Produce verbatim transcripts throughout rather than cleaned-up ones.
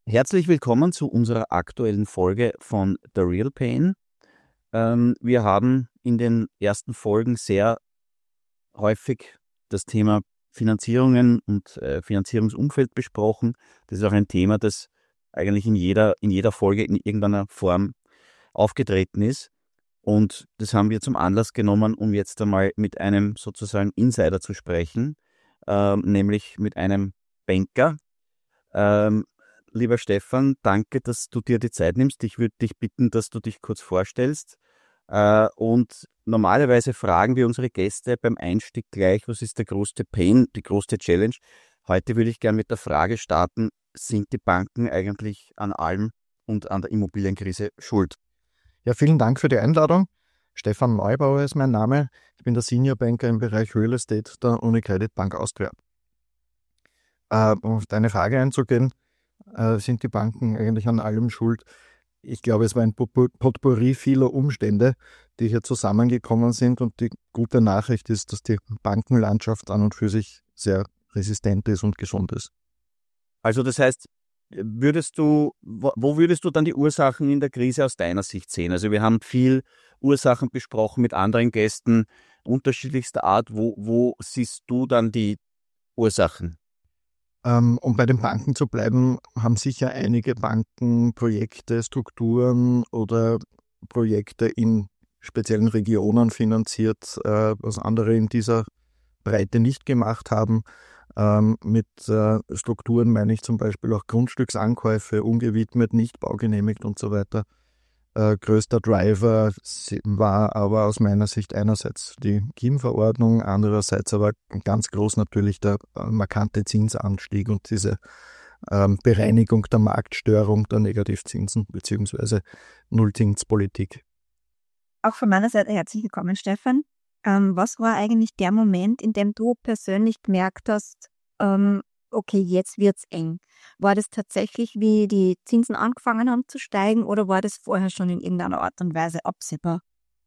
Herzlich willkommen zu unserer aktuellen Folge von The Real Pain. Ähm, wir haben in den ersten Folgen sehr häufig das Thema Finanzierungen und äh, Finanzierungsumfeld besprochen. Das ist auch ein Thema, das eigentlich in jeder, in jeder Folge in irgendeiner Form aufgetreten ist. Und das haben wir zum Anlass genommen, um jetzt einmal mit einem sozusagen Insider zu sprechen, ähm, nämlich mit einem Banker. Ähm, Lieber Stefan, danke, dass du dir die Zeit nimmst. Ich würde dich bitten, dass du dich kurz vorstellst. Äh, und normalerweise fragen wir unsere Gäste beim Einstieg gleich, was ist der größte Pain, die größte Challenge. Heute würde ich gerne mit der Frage starten, sind die Banken eigentlich an allem und an der Immobilienkrise schuld? Ja, vielen Dank für die Einladung. Stefan Neubauer ist mein Name. Ich bin der Senior Banker im Bereich Real Estate der UniCredit Bank Austria. Äh, um auf deine Frage einzugehen, äh, sind die Banken eigentlich an allem schuld? Ich glaube, es war ein Potpourri vieler Umstände, die hier zusammengekommen sind, und die gute Nachricht ist, dass die Bankenlandschaft an und für sich sehr resistent ist und gesund ist. Also das heißt, würdest du, wo würdest du dann die Ursachen in der Krise aus deiner Sicht sehen? Also wir haben viel Ursachen besprochen mit anderen Gästen unterschiedlichster Art. Wo, wo siehst du dann die Ursachen? Um bei den Banken zu bleiben, haben sicher einige Banken Projekte, Strukturen oder Projekte in speziellen Regionen finanziert, was andere in dieser Breite nicht gemacht haben. Mit Strukturen meine ich zum Beispiel auch Grundstücksankäufe, ungewidmet, nicht baugenehmigt und so weiter. Äh, größter Driver war aber aus meiner Sicht einerseits die K I M-Verordnung, andererseits aber ganz groß natürlich der äh, markante Zinsanstieg und diese ähm, Bereinigung der Marktstörung der Negativzinsen bzw. Nullzinspolitik. Auch von meiner Seite herzlich willkommen, Stefan. Ähm, was war eigentlich der Moment, in dem du persönlich gemerkt hast, ähm, okay, jetzt wird's eng? War das tatsächlich, wie die Zinsen angefangen haben zu steigen, oder war das vorher schon in irgendeiner Art und Weise absehbar?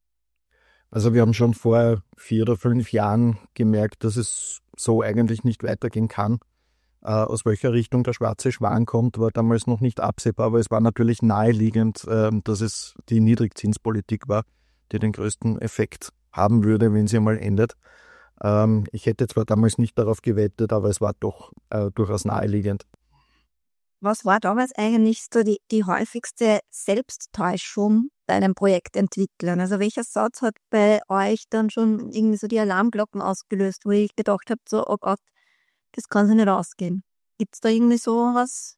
Also wir haben schon vor vier oder fünf Jahren gemerkt, dass es so eigentlich nicht weitergehen kann. Äh, aus welcher Richtung der schwarze Schwan kommt, war damals noch nicht absehbar, aber es war natürlich naheliegend, äh, dass es die Niedrigzinspolitik war, die den größten Effekt haben würde, wenn sie einmal endet. Ähm, ich hätte zwar damals nicht darauf gewettet, aber es war doch äh, durchaus naheliegend. Was war damals eigentlich so die, die häufigste Selbsttäuschung bei einem Projektentwicklern? Also welcher Satz hat bei euch dann schon irgendwie so die Alarmglocken ausgelöst, wo ich gedacht habe, so, oh Gott, das kann sich nicht ausgehen. Gibt es da irgendwie sowas?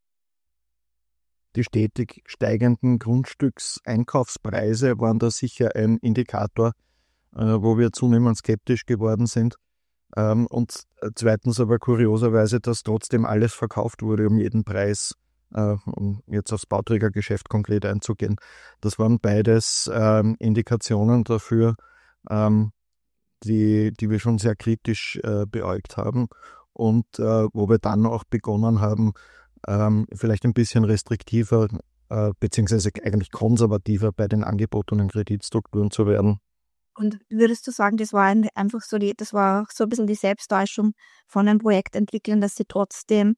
Die stetig steigenden Grundstückseinkaufspreise waren da sicher ein Indikator, äh, wo wir zunehmend skeptisch geworden sind. Ähm, und zweitens aber kurioserweise, dass trotzdem alles verkauft wurde um jeden Preis, äh, um jetzt aufs Bauträgergeschäft konkret einzugehen. Das waren beides ähm, Indikationen dafür, ähm, die, die wir schon sehr kritisch äh, beäugt haben, und äh, wo wir dann auch begonnen haben, ähm, vielleicht ein bisschen restriktiver äh, beziehungsweise eigentlich konservativer bei den angebotenen Kreditstrukturen zu werden. Und würdest du sagen, das war einfach so die, das war auch so ein bisschen die Selbsttäuschung von den Projektentwicklern, dass sie trotzdem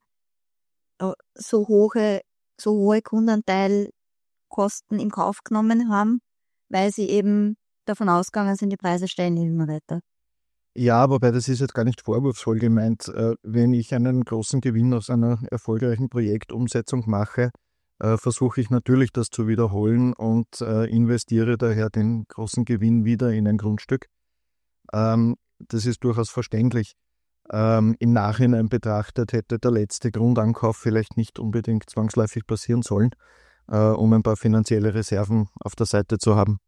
so hohe, so hohe Kundenanteilkosten in Kauf genommen haben, weil sie eben davon ausgegangen sind, die Preise steigen immer weiter? Ja, wobei das ist jetzt gar nicht vorwurfsvoll gemeint. Wenn ich einen großen Gewinn aus einer erfolgreichen Projektumsetzung mache, Äh, versuche ich natürlich, das zu wiederholen, und äh, investiere daher den großen Gewinn wieder in ein Grundstück. Ähm, das ist durchaus verständlich. Ähm, im Nachhinein betrachtet hätte der letzte Grundankauf vielleicht nicht unbedingt zwangsläufig passieren sollen, äh, um ein paar finanzielle Reserven auf der Seite zu haben.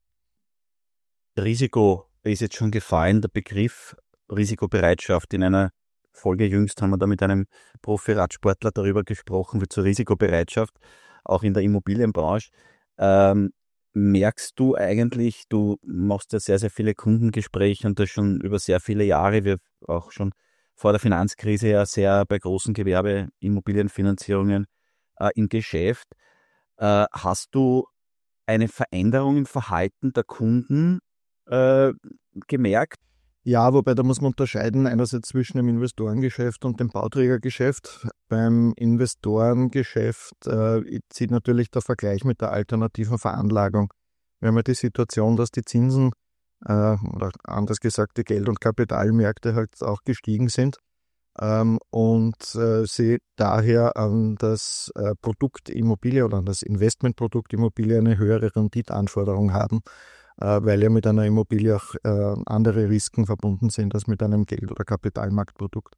Risiko ist jetzt schon gefallen, der Begriff Risikobereitschaft. In einer Folge jüngst haben wir da mit einem Profi-Radsportler darüber gesprochen, wie zur Risikobereitschaft, auch in der Immobilienbranche. Ähm, merkst du eigentlich, du machst ja sehr, sehr viele Kundengespräche und das schon über sehr viele Jahre, wir auch schon vor der Finanzkrise ja sehr bei großen Gewerbeimmobilienfinanzierungen äh, im Geschäft. Äh, hast du eine Veränderung im Verhalten der Kunden äh, gemerkt? Ja, wobei da muss man unterscheiden, einerseits zwischen dem Investorengeschäft und dem Bauträgergeschäft. Beim Investorengeschäft äh, zieht natürlich der Vergleich mit der alternativen Veranlagung. Wir haben ja die Situation, dass die Zinsen äh, oder anders gesagt die Geld- und Kapitalmärkte halt auch gestiegen sind ähm, und äh, sie daher an das äh, Produkt Immobilie oder an das Investmentprodukt Immobilie eine höhere Renditeanforderung haben, weil ja mit einer Immobilie auch äh, andere Risiken verbunden sind als mit einem Geld- oder Kapitalmarktprodukt.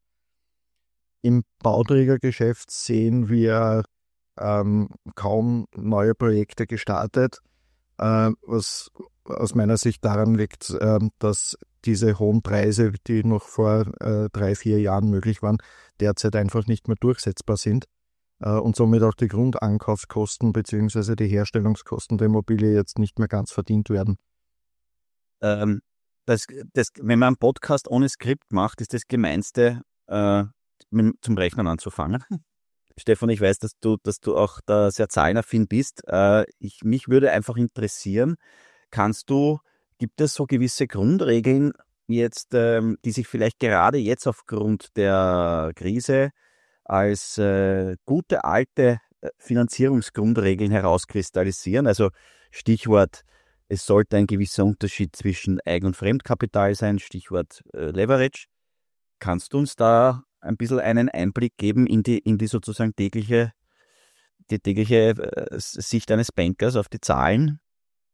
Im Bauträgergeschäft sehen wir ähm, kaum neue Projekte gestartet, äh, was aus meiner Sicht daran liegt, äh, dass diese hohen Preise, die noch vor äh, drei, vier Jahren möglich waren, derzeit einfach nicht mehr durchsetzbar sind äh, und somit auch die Grundankaufskosten bzw. die Herstellungskosten der Immobilie jetzt nicht mehr ganz verdient werden. Ähm, das, das, wenn man einen Podcast ohne Skript macht, ist das Gemeinste, äh, mit, zum Rechnen anzufangen. Stefan, ich weiß, dass du, dass du auch da sehr zahlenaffin bist. Äh, ich, mich würde einfach interessieren, kannst du, gibt es so gewisse Grundregeln jetzt, ähm, die sich vielleicht gerade jetzt aufgrund der Krise als äh, gute alte Finanzierungsgrundregeln herauskristallisieren? Also Stichwort, es sollte ein gewisser Unterschied zwischen Eigen- und Fremdkapital sein, Stichwort äh, Leverage. Kannst du uns da ein bisschen einen Einblick geben in die, in die sozusagen tägliche, die tägliche äh, Sicht eines Bankers auf die Zahlen?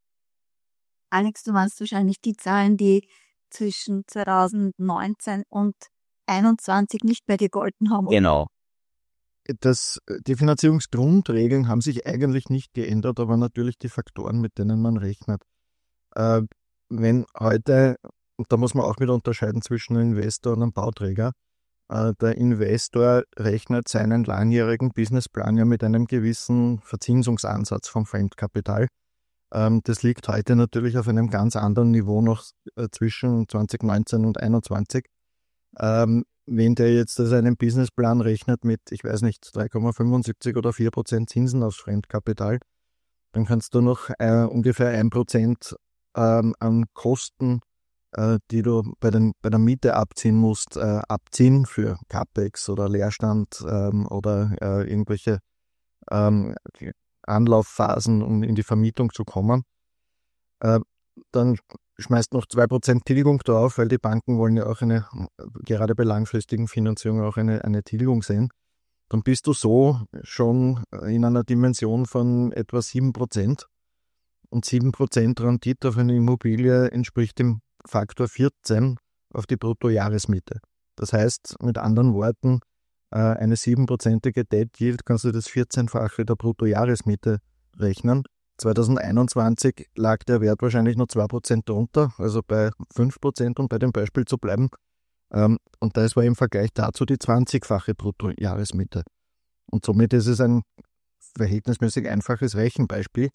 Alex, du meinst wahrscheinlich die Zahlen, die zwischen zweitausendneunzehn und einundzwanzig nicht mehr gegolten haben. Genau. Das, die Finanzierungsgrundregeln haben sich eigentlich nicht geändert, aber natürlich die Faktoren, mit denen man rechnet. Äh, wenn heute, und da muss man auch wieder unterscheiden zwischen einem Investor und einem Bauträger, äh, der Investor rechnet seinen langjährigen Businessplan ja mit einem gewissen Verzinsungsansatz vom Fremdkapital. Ähm, das liegt heute natürlich auf einem ganz anderen Niveau noch äh, zwischen zwanzig neunzehn und einundzwanzig. Ähm, wenn der jetzt also einen Businessplan rechnet mit, ich weiß nicht, drei Komma fünfundsiebzig oder vier Prozent Zinsen aufs Fremdkapital, dann kannst du noch äh, ungefähr ein Prozent ähm, an Kosten, äh, die du bei, den, bei der Miete abziehen musst, äh, abziehen für CapEx oder Leerstand ähm, oder äh, irgendwelche ähm, Anlaufphasen, um in die Vermietung zu kommen. Äh, dann schmeißt noch zwei Prozent Tilgung drauf, weil die Banken wollen ja auch eine, gerade bei langfristigen Finanzierungen auch eine, eine Tilgung sehen. Dann bist du so schon in einer Dimension von etwa sieben Prozent. Und sieben Prozent Rendite auf eine Immobilie entspricht dem Faktor vierzehn auf die Bruttojahresmiete. Das heißt, mit anderen Worten, eine siebenprozentige Debt Yield kannst du das vierzehnfache der Bruttojahresmiete rechnen. zweitausendeinundzwanzig lag der Wert wahrscheinlich noch zwei Prozent drunter, also bei fünf Prozent, um bei dem Beispiel zu bleiben. Und das war im Vergleich dazu die zwanzigfache Bruttojahresmiete. Und somit ist es ein verhältnismäßig einfaches Rechenbeispiel,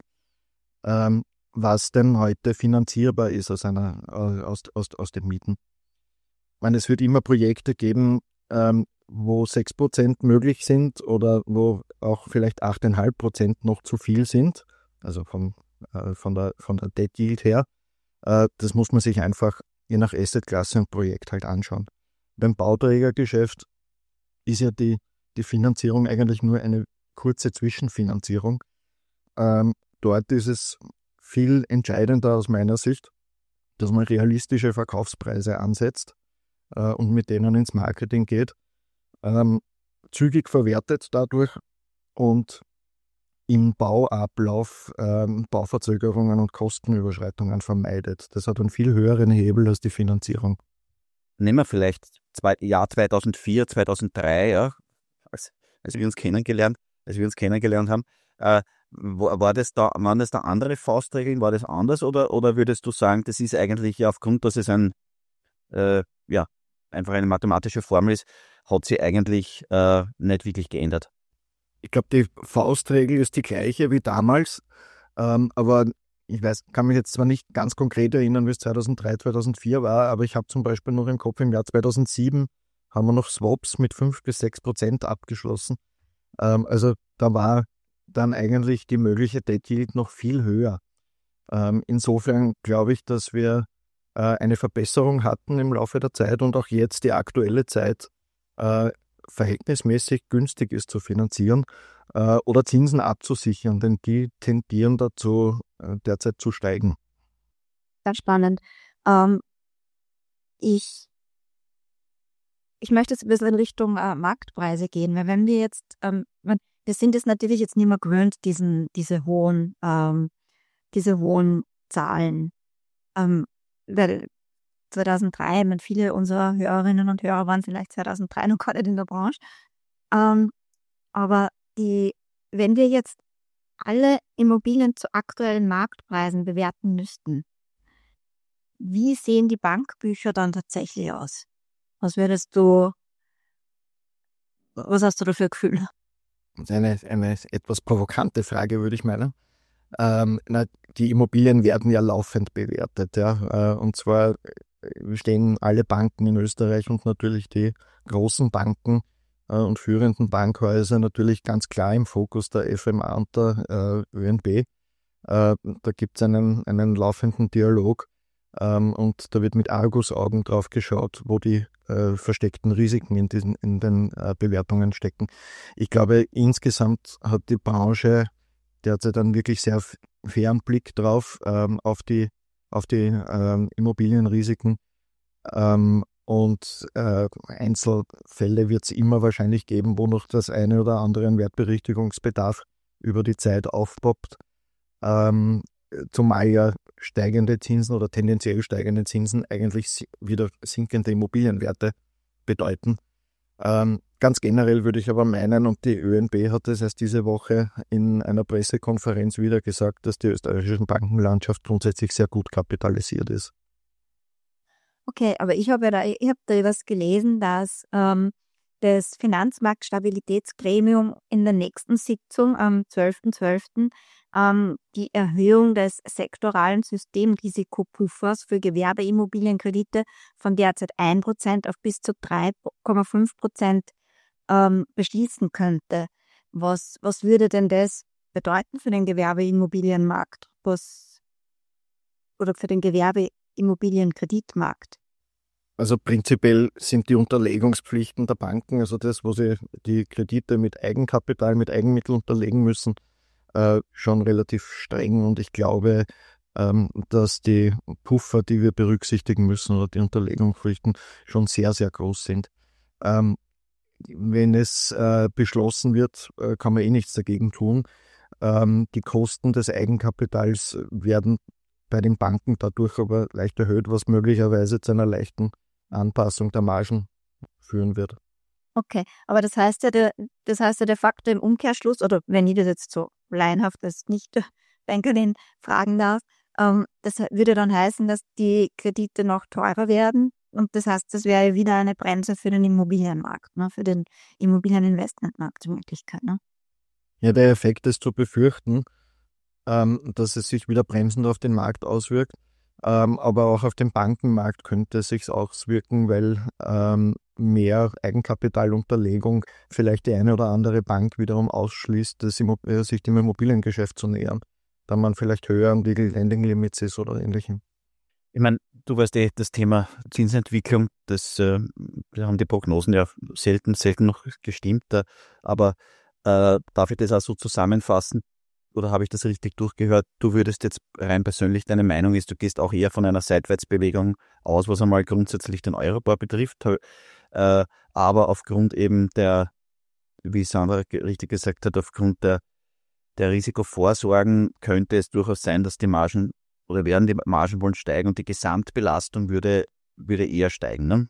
was denn heute finanzierbar ist aus, einer, aus, aus, aus den Mieten. Ich meine, es wird immer Projekte geben, wo sechs Prozent möglich sind oder wo auch vielleicht acht Komma fünf Prozent noch zu viel sind. Also von, äh, von der, von der Debt Yield her. Äh, das muss man sich einfach je nach Assetklasse und Projekt halt anschauen. Beim Bauträgergeschäft ist ja die, die Finanzierung eigentlich nur eine kurze Zwischenfinanzierung. Ähm, dort ist es viel entscheidender aus meiner Sicht, dass man realistische Verkaufspreise ansetzt äh, und mit denen ins Marketing geht, ähm, zügig verwertet dadurch und im Bauablauf ähm, Bauverzögerungen und Kostenüberschreitungen vermeidet. Das hat einen viel höheren Hebel als die Finanzierung. Nehmen wir vielleicht zwei, Jahr zweitausendvier, zweitausenddrei, ja, als, als wir uns kennengelernt, als wir uns kennengelernt haben. Äh, war das da, waren das da andere Faustregeln? War das anders oder, oder würdest du sagen, das ist eigentlich ja aufgrund, dass es ein, äh, ja, einfach eine mathematische Formel ist, hat sie eigentlich äh, nicht wirklich geändert? Ich glaube, die Faustregel ist die gleiche wie damals, ähm, aber ich weiß, kann mich jetzt zwar nicht ganz konkret erinnern, wie es zweitausenddrei, zweitausendvier war, aber ich habe zum Beispiel noch im Kopf, im Jahr zweitausendsieben haben wir noch Swaps mit fünf bis sechs Prozent abgeschlossen. Ähm, also da war dann eigentlich die mögliche Debt Yield noch viel höher. Ähm, insofern glaube ich, dass wir äh, eine Verbesserung hatten im Laufe der Zeit und auch jetzt die aktuelle Zeit äh, verhältnismäßig günstig ist zu finanzieren äh, oder Zinsen abzusichern, denn die tendieren dazu, äh, derzeit zu steigen. Ganz spannend. Ähm, ich, ich möchte jetzt ein bisschen in Richtung äh, Marktpreise gehen, weil wenn wir jetzt, ähm, wir sind es natürlich jetzt nicht mehr gewöhnt, diesen, diese hohen, ähm, diese hohen Zahlen. Ähm, weil zweitausenddrei, ich meine, viele unserer Hörerinnen und Hörer waren vielleicht zweitausenddrei noch gar nicht in der Branche. Ähm, aber die, wenn wir jetzt alle Immobilien zu aktuellen Marktpreisen bewerten müssten, wie sehen die Bankbücher dann tatsächlich aus? Was würdest du, was hast du da für ein Gefühl? Das ist eine, eine etwas provokante Frage, würde ich meinen. Ähm, na, die Immobilien werden ja laufend bewertet, ja. Äh, und zwar stehen alle Banken in Österreich und natürlich die großen Banken äh, und führenden Bankhäuser natürlich ganz klar im Fokus der F M A und der äh, Ö N B. Äh, da gibt es einen, einen laufenden Dialog ähm, und da wird mit Argusaugen drauf geschaut, wo die äh, versteckten Risiken in, diesen, in den äh, Bewertungen stecken. Ich glaube, insgesamt hat die Branche derzeit einen wirklich sehr fairen Blick drauf ähm, auf die, auf die ähm, Immobilienrisiken. Ähm, und äh, Einzelfälle wird es immer wahrscheinlich geben, wo noch das eine oder andere an Wertberichtigungsbedarf über die Zeit aufpoppt. Ähm, zumal ja steigende Zinsen oder tendenziell steigende Zinsen eigentlich wieder sinkende Immobilienwerte bedeuten. Ähm, ganz generell würde ich aber meinen, und die Ö N B hat es erst diese Woche in einer Pressekonferenz wieder gesagt, dass die österreichische Bankenlandschaft grundsätzlich sehr gut kapitalisiert ist. Okay, aber ich habe ja da, ich habe da was gelesen, dass ähm, das Finanzmarktstabilitätsgremium in der nächsten Sitzung am zwölften zwölften ähm, die Erhöhung des sektoralen Systemrisikopuffers für Gewerbeimmobilienkredite von derzeit ein Prozent auf bis zu drei Komma fünf Prozent ähm, beschließen könnte. Was, was würde denn das bedeuten für den Gewerbeimmobilienmarkt? Was, oder für den Gewerbeimmobilienkreditmarkt? Also prinzipiell sind die Unterlegungspflichten der Banken, also das, wo sie die Kredite mit Eigenkapital, mit Eigenmitteln unterlegen müssen, äh, schon relativ streng. Und ich glaube, ähm, dass die Puffer, die wir berücksichtigen müssen, oder die Unterlegungspflichten schon sehr, sehr groß sind. Ähm, wenn es äh, beschlossen wird, äh, kann man eh nichts dagegen tun. Ähm, die Kosten des Eigenkapitals werden bei den Banken dadurch aber leicht erhöht, was möglicherweise zu einer leichten Anpassung der Margen führen wird. Okay, aber das heißt ja, de, das heißt ja de facto im Umkehrschluss, oder wenn ich das jetzt so laienhaft als Nicht-Bankerin fragen darf, ähm, das würde dann heißen, dass die Kredite noch teurer werden und das heißt, das wäre wieder eine Bremse für den Immobilienmarkt, ne, für den Immobilieninvestmentmarkt in Wirklichkeit. Ne? Ja, der Effekt ist zu befürchten, ähm, dass es sich wieder bremsend auf den Markt auswirkt. Ähm, aber auch auf den Bankenmarkt könnte es sich auswirken, weil ähm, mehr Eigenkapitalunterlegung vielleicht die eine oder andere Bank wiederum ausschließt, das Immo- äh, sich dem Immobiliengeschäft zu nähern, da man vielleicht höher am Legal Lending Limits ist oder ähnlichem. Ich meine, du weißt eh, das Thema Zinsentwicklung, das äh, da haben die Prognosen ja selten, selten noch gestimmt, äh, aber äh, darf ich das auch so zusammenfassen? Oder habe ich das richtig durchgehört? Du würdest jetzt rein persönlich, deine Meinung ist, du gehst auch eher von einer Seitwärtsbewegung aus, was einmal grundsätzlich den Euribor betrifft, äh, aber aufgrund eben der, wie Sandra richtig gesagt hat, aufgrund der, der Risikovorsorgen könnte es durchaus sein, dass die Margen oder werden die Margen wohl steigen und die Gesamtbelastung würde, würde eher steigen. Ne?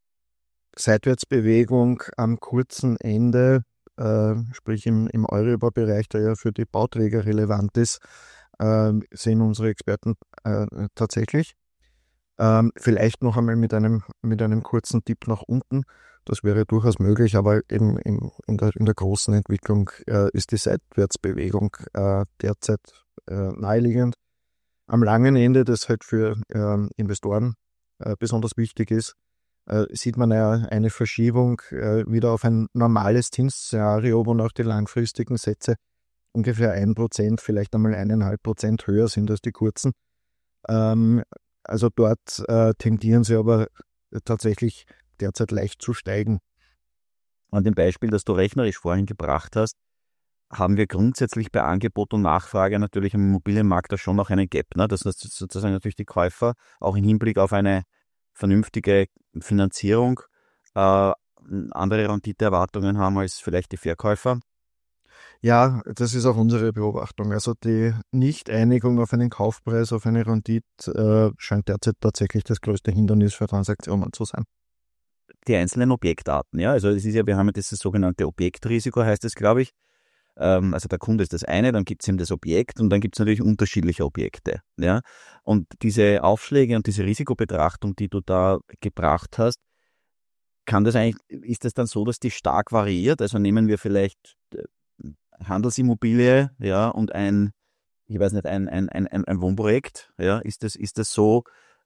Seitwärtsbewegung am kurzen Ende, äh, sprich im, im Euribor-Bereich, der ja für die Bauträger relevant ist, äh, sehen unsere Experten äh, tatsächlich. Ähm, vielleicht noch einmal mit einem, mit einem kurzen Tipp nach unten. Das wäre durchaus möglich, aber eben in, in, der, in der großen Entwicklung äh, ist die Seitwärtsbewegung äh, derzeit äh, naheliegend. Am langen Ende, das halt für äh, Investoren äh, besonders wichtig ist, äh, sieht man ja eine Verschiebung äh, wieder auf ein normales Zinsszenario, wo noch die langfristigen Sätze ungefähr ein Prozent, vielleicht einmal eineinhalb Prozent höher sind als die kurzen. Ähm, also dort äh, tendieren sie aber tatsächlich derzeit leicht zu steigen. An dem Beispiel, das du rechnerisch vorhin gebracht hast, haben wir grundsätzlich bei Angebot und Nachfrage natürlich im Immobilienmarkt da schon noch einen Gap. Ne? Das heißt sozusagen natürlich die Käufer auch im Hinblick auf eine vernünftige Finanzierung äh, andere Renditeerwartungen haben als vielleicht die Verkäufer. Ja, das ist auch unsere Beobachtung. Also die Nicht-Einigung auf einen Kaufpreis, auf eine Rendite äh, scheint derzeit tatsächlich das größte Hindernis für Transaktionen zu sein. Die einzelnen Objektarten, ja, also es ist ja, wir haben ja dieses sogenannte Objektrisiko, heißt es, glaube ich. Ähm, also der Kunde ist das eine, dann gibt es eben das Objekt und dann gibt es natürlich unterschiedliche Objekte, ja. Und diese Aufschläge und diese Risikobetrachtung, die du da gebracht hast, kann das eigentlich, ist das dann so, dass die stark variiert? Also nehmen wir vielleicht Handelsimmobilie, ja, und ein, ich weiß nicht, ein, ein, ein, ein Wohnprojekt, ja, ist das, ist das so?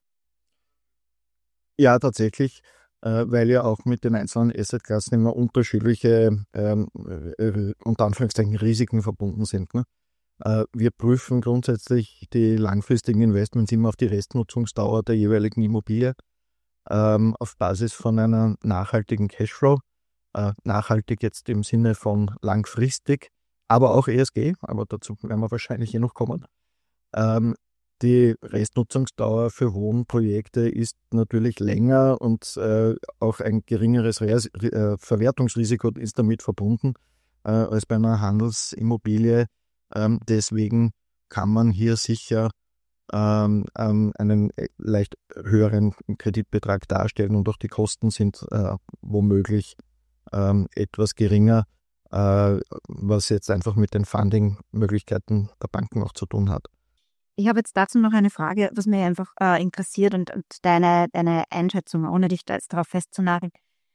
Ja, tatsächlich, äh, weil ja auch mit den einzelnen Assetklassen immer unterschiedliche, ähm, äh, unter Anführungszeichen, Risiken verbunden sind. Ne? Äh, wir prüfen grundsätzlich die langfristigen Investments immer auf die Restnutzungsdauer der jeweiligen Immobilie ähm, auf Basis von einer nachhaltigen Cashflow. Äh, nachhaltig jetzt im Sinne von langfristig, aber auch E S G, aber dazu werden wir wahrscheinlich eh noch kommen. Ähm, die Restnutzungsdauer für Wohnprojekte ist natürlich länger und äh, auch ein geringeres Res- äh, Verwertungsrisiko ist damit verbunden äh, als bei einer Handelsimmobilie. Ähm, deswegen kann man hier sicher ähm, ähm, einen leicht höheren Kreditbetrag darstellen und auch die Kosten sind äh, womöglich ähm, etwas geringer, äh, was jetzt einfach mit den Funding-Möglichkeiten der Banken auch zu tun hat. Ich habe jetzt dazu noch eine Frage, was mich einfach äh, interessiert und, und deine, deine Einschätzung, ohne dich da jetzt darauf festzunageln.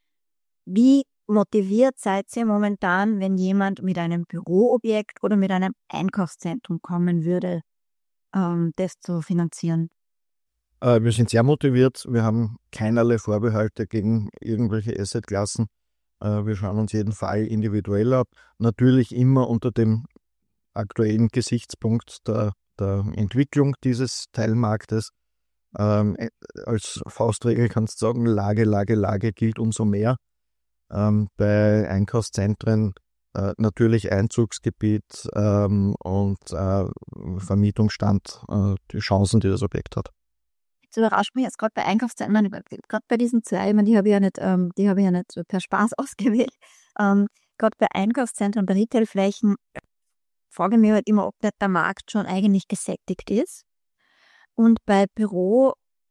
Wie motiviert seid ihr momentan, wenn jemand mit einem Büroobjekt oder mit einem Einkaufszentrum kommen würde, ähm, das zu finanzieren? Äh, wir sind sehr motiviert. Wir haben keinerlei Vorbehalte gegen irgendwelche Assetklassen. Äh, wir schauen uns jeden Fall individuell ab. Natürlich immer unter dem aktuellen Gesichtspunkt der, der Entwicklung dieses Teilmarktes. Ähm, als Faustregel kannst du sagen, Lage, Lage, Lage gilt umso mehr. Ähm, bei Einkaufszentren äh, natürlich Einzugsgebiet ähm, und äh, Vermietungsstand, äh, die Chancen, die das Objekt hat. Jetzt überrascht mich jetzt gerade bei Einkaufszentren, gerade bei diesen zwei, ich meine, die habe ich ja nicht, ähm, die habe ich ja nicht per Spaß ausgewählt. Ähm, gerade bei Einkaufszentren, bei Retailflächen frage ich mich halt immer, ob nicht der Markt schon eigentlich gesättigt ist. Und bei Büro,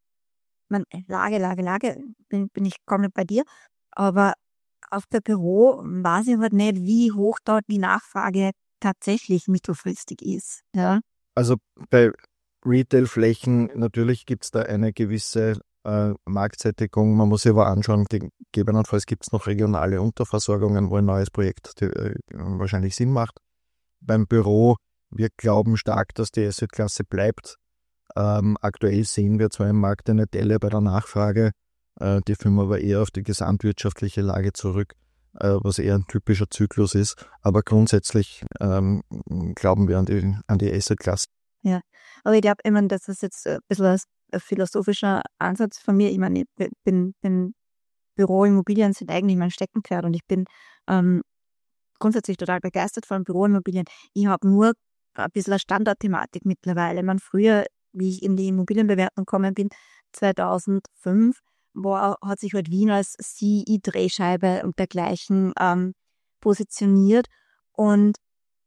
man, Lage, Lage, Lage, bin, bin ich komplett bei dir, aber auf der Büro weiß ich halt nicht, wie hoch dort die Nachfrage tatsächlich mittelfristig ist. Ja? Also bei Retailflächen, natürlich gibt es da eine gewisse äh, Marktsättigung. Man sich sich aber anschauen, gegebenenfalls gibt es noch regionale Unterversorgungen, wo ein neues Projekt die, äh, wahrscheinlich Sinn macht. Beim Büro, wir glauben stark, dass die Assetklasse bleibt. Ähm, aktuell sehen wir zwar im Markt eine Delle bei der Nachfrage, äh, die führen wir aber eher auf die gesamtwirtschaftliche Lage zurück, äh, was eher ein typischer Zyklus ist. Aber grundsätzlich ähm, glauben wir an die, an die Assetklasse. Ja, aber ich glaube, ich meine, das ist jetzt ein bisschen ein philosophischer Ansatz von mir. Ich meine, ich bin, bin Büroimmobilien sind eigentlich mein Steckenpferd und ich bin ähm, grundsätzlich total begeistert von Büroimmobilien. Ich habe nur ein bisschen eine Standardthematik mittlerweile. Man früher, wie ich in die Immobilienbewertung gekommen bin, zweitausendfünf, war, hat sich halt Wien als C I-Drehscheibe und dergleichen ähm, positioniert und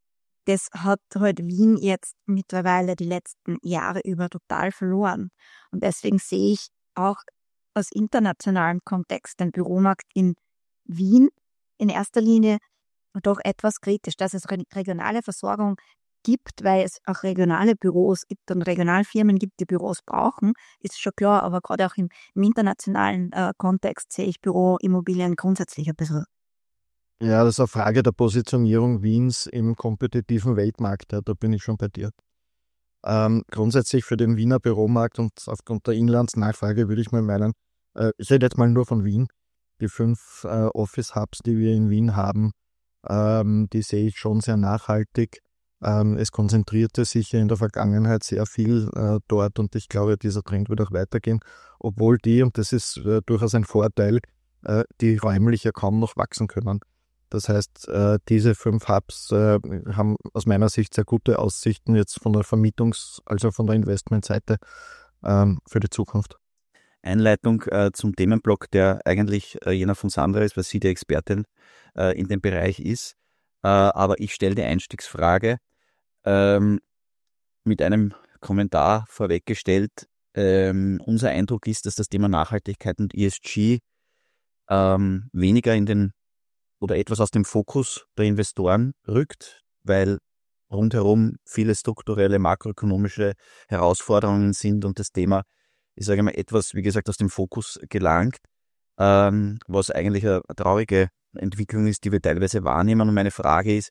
das hat halt Wien jetzt mittlerweile die letzten Jahre über total verloren. Und deswegen sehe ich auch aus internationalem Kontext den Büromarkt in Wien in erster Linie doch etwas kritisch, dass es regionale Versorgung gibt, weil es auch regionale Büros gibt und Regionalfirmen gibt, die Büros brauchen, ist schon klar, aber gerade auch im, im internationalen äh, Kontext sehe ich Büroimmobilien grundsätzlich ein bisschen. Ja, das ist eine Frage der Positionierung Wiens im kompetitiven Weltmarkt, ja, da bin ich schon bei dir. Ähm, grundsätzlich für den Wiener Büromarkt und aufgrund der Inlandsnachfrage würde ich mal meinen, äh, ich rede jetzt mal nur von Wien, die fünf äh, Office-Hubs, die wir in Wien haben, ähm, die sehe ich schon sehr nachhaltig. Ähm, es konzentrierte sich ja in der Vergangenheit sehr viel äh, dort und ich glaube, dieser Trend wird auch weitergehen, obwohl die, und das ist äh, durchaus ein Vorteil, äh, die räumlich ja kaum noch wachsen können. Das heißt, äh, diese fünf Hubs äh, haben aus meiner Sicht sehr gute Aussichten jetzt von der Vermietungs-, also von der Investmentseite ähm, für die Zukunft. Einleitung äh, zum Themenblock, der eigentlich äh, jener von Sandra ist, weil sie die Expertin äh, in dem Bereich ist. Äh, aber ich stelle die Einstiegsfrage ähm, mit einem Kommentar vorweggestellt. Ähm, unser Eindruck ist, dass das Thema Nachhaltigkeit und E S G ähm, weniger in den oder etwas aus dem Fokus der Investoren rückt, weil rundherum viele strukturelle, makroökonomische Herausforderungen sind und das Thema, ich sage mal, etwas, wie gesagt, aus dem Fokus gelangt, ähm, was eigentlich eine traurige Entwicklung ist, die wir teilweise wahrnehmen. Und meine Frage ist,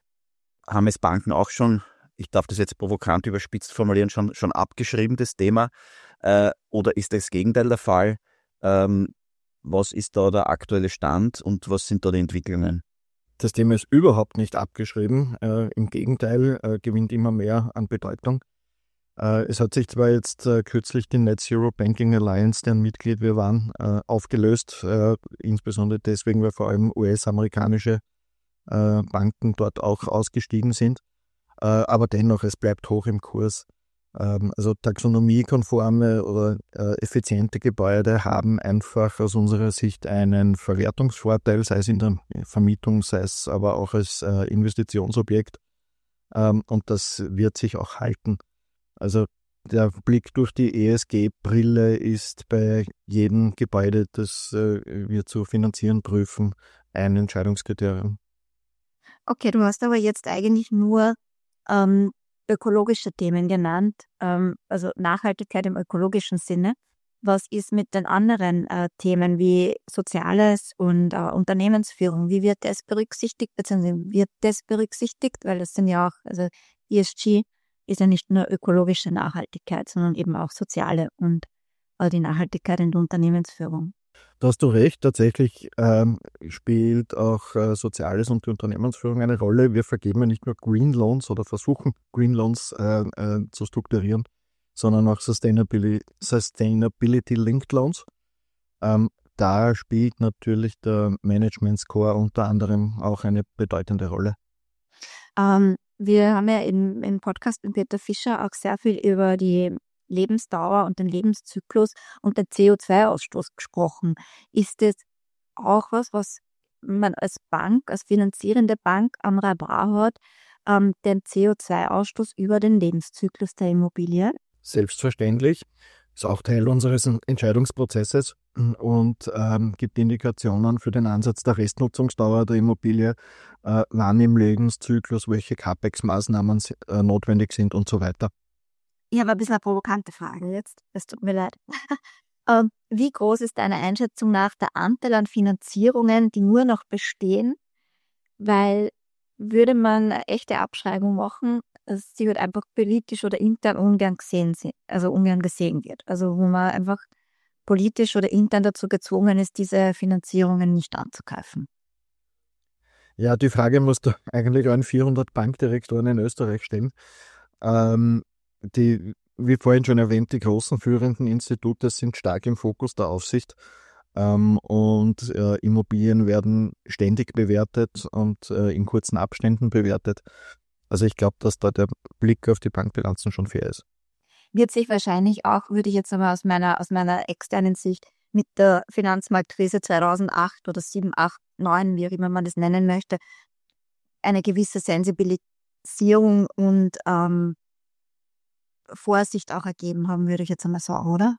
haben es Banken auch schon, ich darf das jetzt provokant überspitzt formulieren, schon, schon abgeschrieben, das Thema, äh, oder ist das Gegenteil der Fall? Ähm, Was ist da der aktuelle Stand und was sind da die Entwicklungen? Das Thema ist überhaupt nicht abgeschrieben. Äh, Im Gegenteil, äh, gewinnt immer mehr an Bedeutung. Äh, es hat sich zwar jetzt äh, kürzlich die Net Zero Banking Alliance, deren Mitglied wir waren, äh, aufgelöst. Äh, insbesondere deswegen, weil vor allem U S-amerikanische äh, Banken dort auch ausgestiegen sind. Äh, aber dennoch, es bleibt hoch im Kurs. Also taxonomiekonforme oder äh, effiziente Gebäude haben einfach aus unserer Sicht einen Verwertungsvorteil, sei es in der Vermietung, sei es aber auch als äh, Investitionsobjekt. Ähm, und das wird sich auch halten. Also der Blick durch die E S G-Brille ist bei jedem Gebäude, das äh, wir zu finanzieren prüfen, ein Entscheidungskriterium. Okay, du hast aber jetzt eigentlich nur ähm, ökologische Themen genannt, ähm, also Nachhaltigkeit im ökologischen Sinne. Was ist mit den anderen äh, Themen wie Soziales und äh, Unternehmensführung? Wie wird das berücksichtigt, beziehungsweise wird das berücksichtigt? Weil das sind ja auch, also E S G ist ja nicht nur ökologische Nachhaltigkeit, sondern eben auch soziale und äh, die Nachhaltigkeit in der Unternehmensführung. Da hast du recht, tatsächlich ähm, spielt auch äh, Soziales und die Unternehmensführung eine Rolle. Wir vergeben ja nicht nur Green Loans oder versuchen Green Loans äh, äh, zu strukturieren, sondern auch Sustainability, Sustainability Linked Loans. Ähm, da spielt natürlich der Management Score unter anderem auch eine bedeutende Rolle. Ähm, wir haben ja im, im Podcast mit Peter Fischer auch sehr viel über die Lebensdauer und den Lebenszyklus und den C O zwei Ausstoß gesprochen. Ist das auch was, was man als Bank, als finanzierende Bank am Radar hat, ähm, den C O zwei Ausstoß über den Lebenszyklus der Immobilie? Selbstverständlich. Ist auch Teil unseres Entscheidungsprozesses und ähm, gibt Indikationen für den Ansatz der Restnutzungsdauer der Immobilie, äh, wann im Lebenszyklus welche CapEx-Maßnahmen äh, notwendig sind und so weiter. Ich habe ein bisschen eine provokante Frage jetzt. Es tut mir leid. ähm, wie groß ist deiner Einschätzung nach der Anteil an Finanzierungen, die nur noch bestehen? Weil würde man eine echte Abschreibung machen, sie wird einfach politisch oder intern ungern gesehen, also ungern gesehen wird. Also wo man einfach politisch oder intern dazu gezwungen ist, diese Finanzierungen nicht anzugreifen. Ja, die Frage musst du eigentlich an vierhundert Bankdirektoren in Österreich stellen. Ähm, die, wie vorhin schon erwähnt, die großen führenden Institute sind stark im Fokus der Aufsicht. Ähm, und äh, Immobilien werden ständig bewertet und äh, in kurzen Abständen bewertet. Also ich glaube, dass da der Blick auf die Bankbilanzen schon fair ist. Wird sich wahrscheinlich auch, würde ich jetzt aber aus meiner, aus meiner externen Sicht, mit der Finanzmarktkrise zweitausendacht oder sieben, acht, neun, wie auch immer man das nennen möchte, eine gewisse Sensibilisierung und ähm, Vorsicht auch ergeben haben, würde ich jetzt einmal sagen, oder?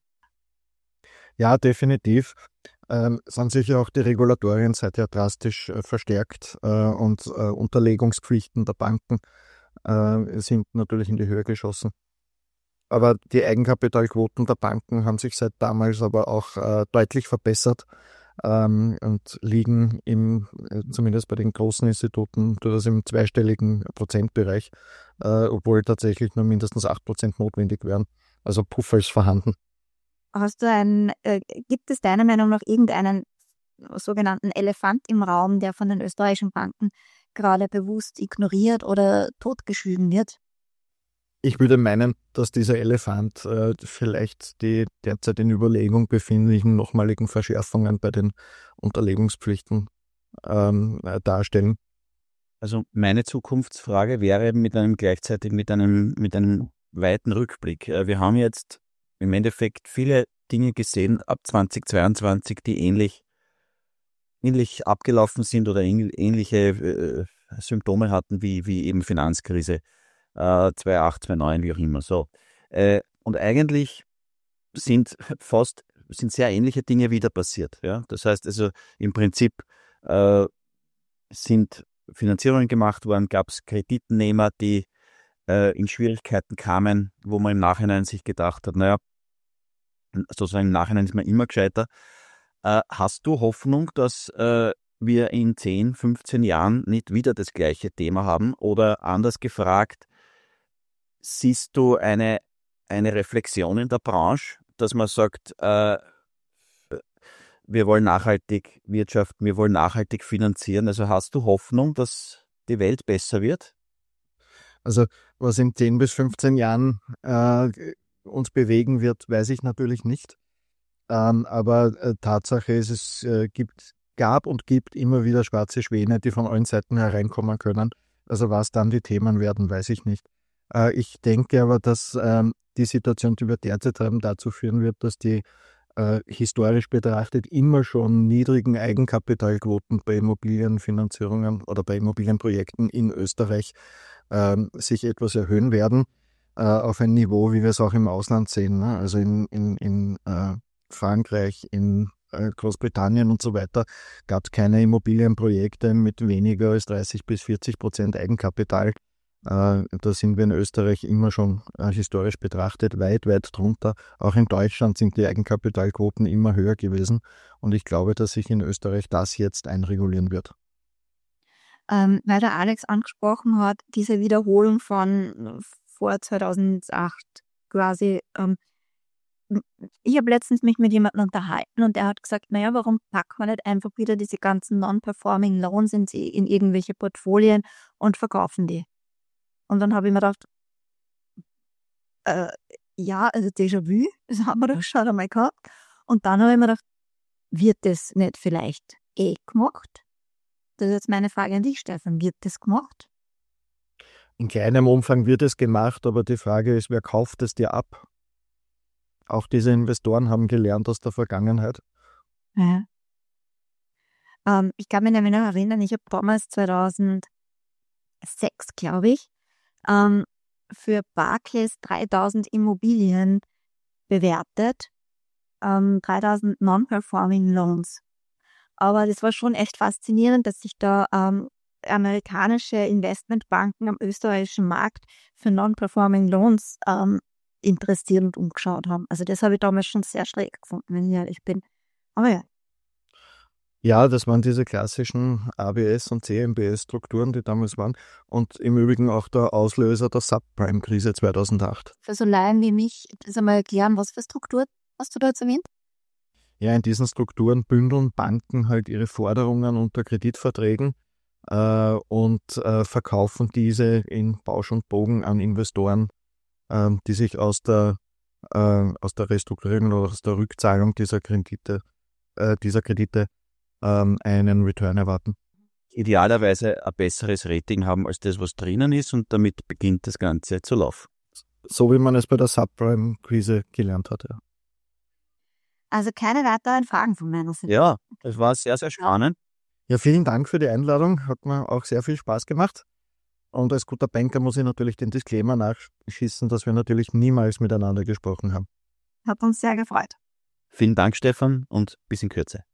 Ja, definitiv. Ähm, sind sicher auch die Regulatorien seither drastisch äh, verstärkt äh, und äh, Unterlegungspflichten der Banken äh, sind natürlich in die Höhe geschossen. Aber die Eigenkapitalquoten der Banken haben sich seit damals aber auch äh, deutlich verbessert ähm, und liegen im, äh, zumindest bei den großen Instituten durchaus im zweistelligen Prozentbereich, äh, obwohl tatsächlich nur mindestens acht Prozent notwendig wären. Also Puffer ist vorhanden. Hast du ein, äh, gibt es deiner Meinung nach irgendeinen sogenannten Elefant im Raum, der von den österreichischen Banken gerade bewusst ignoriert oder totgeschwiegen wird? Ich würde meinen, dass dieser Elefant äh, vielleicht die derzeit in Überlegung befindlichen nochmaligen Verschärfungen bei den Unterlegungspflichten ähm, äh, darstellen. Also meine Zukunftsfrage wäre mit einem gleichzeitig mit einem, mit einem weiten Rückblick. Äh, Wir haben jetzt im Endeffekt viele Dinge gesehen ab zweitausendzweiundzwanzig, die ähnlich, ähnlich abgelaufen sind oder ähnliche äh, Symptome hatten wie, wie eben Finanzkrise. zweitausendacht, zweitausendneun, wie auch immer. So. Äh, und eigentlich sind fast sind sehr ähnliche Dinge wieder passiert. Ja? Das heißt also im Prinzip äh, sind Finanzierungen gemacht worden, gab es Kreditnehmer, die äh, in Schwierigkeiten kamen, wo man im Nachhinein sich gedacht hat, naja, sozusagen im Nachhinein ist man immer gescheiter. Äh, hast du Hoffnung, dass äh, wir in zehn, fünfzehn Jahren nicht wieder das gleiche Thema haben? Oder anders gefragt, siehst du eine, eine Reflexion in der Branche, dass man sagt, äh, wir wollen nachhaltig wirtschaften, wir wollen nachhaltig finanzieren. Also hast du Hoffnung, dass die Welt besser wird? Also was in zehn bis fünfzehn Jahren äh, uns bewegen wird, weiß ich natürlich nicht. Ähm, aber äh, Tatsache ist, es äh, gibt, gab und gibt immer wieder schwarze Schwäne, die von allen Seiten hereinkommen können. Also was dann die Themen werden, weiß ich nicht. Äh, ich denke aber, dass ähm, die Situation, die wir derzeit haben, dazu führen wird, dass die äh, historisch betrachtet immer schon niedrigen Eigenkapitalquoten bei Immobilienfinanzierungen oder bei Immobilienprojekten in Österreich äh, sich etwas erhöhen werden, äh, auf ein Niveau, wie wir es auch im Ausland sehen. Ne? Also in, in, in äh, Frankreich, in äh, Großbritannien und so weiter gab es keine Immobilienprojekte mit weniger als dreißig bis vierzig Prozent Eigenkapital. Äh, da sind wir in Österreich immer schon äh, historisch betrachtet weit, weit drunter. Auch in Deutschland sind die Eigenkapitalquoten immer höher gewesen. Und ich glaube, dass sich in Österreich das jetzt einregulieren wird. Ähm, weil der Alex angesprochen hat, diese Wiederholung von vor zweitausendacht quasi. Ähm, ich habe letztens mich mit jemandem unterhalten und der hat gesagt, naja, warum packen wir nicht einfach wieder diese ganzen Non-Performing Loans in, in irgendwelche Portfolien und verkaufen die? Und dann habe ich mir gedacht, äh, ja, also Déjà-vu, das haben wir doch schon einmal gehabt. Und dann habe ich mir gedacht, wird das nicht vielleicht eh gemacht? Das ist jetzt meine Frage an dich, Stefan. Wird das gemacht? In kleinem Umfang wird es gemacht, aber die Frage ist, wer kauft es dir ab? Auch diese Investoren haben gelernt aus der Vergangenheit. Ja. Ähm, ich kann mich nämlich noch erinnern, ich habe damals zweitausendsechs, glaube ich, ähm, für Barclays dreitausend Immobilien bewertet, ähm, dreitausend Non-Performing Loans. Aber das war schon echt faszinierend, dass sich da ähm, amerikanische Investmentbanken am österreichischen Markt für Non-Performing Loans ähm, interessiert und umgeschaut haben. Also das habe ich damals schon sehr schräg gefunden, wenn ich ehrlich bin. Aber ja. Ja, das waren diese klassischen A B S- und C M B S-Strukturen, die damals waren. Und im Übrigen auch der Auslöser der Subprime-Krise zweitausendacht. Für so Laien wie mich, das einmal erklären, was für Struktur hast du da jetzt erwähnt? Ja, in diesen Strukturen bündeln Banken halt ihre Forderungen unter Kreditverträgen äh, und äh, verkaufen diese in Bausch und Bogen an Investoren, äh, die sich aus der, äh, aus der Restrukturierung oder aus der Rückzahlung dieser Kredite, äh, dieser Kredite ähm, einen Return erwarten. Idealerweise ein besseres Rating haben als das, was drinnen ist, und damit beginnt das Ganze zu laufen. So wie man es bei der Subprime-Krise gelernt hat, ja. Also keine weiteren Fragen von meiner Seite. Ja, es war sehr, sehr spannend. Ja, vielen Dank für die Einladung. Hat mir auch sehr viel Spaß gemacht. Und als guter Banker muss ich natürlich den Disclaimer nachschießen, dass wir natürlich niemals miteinander gesprochen haben. Hat uns sehr gefreut. Vielen Dank, Stefan, und bis in Kürze.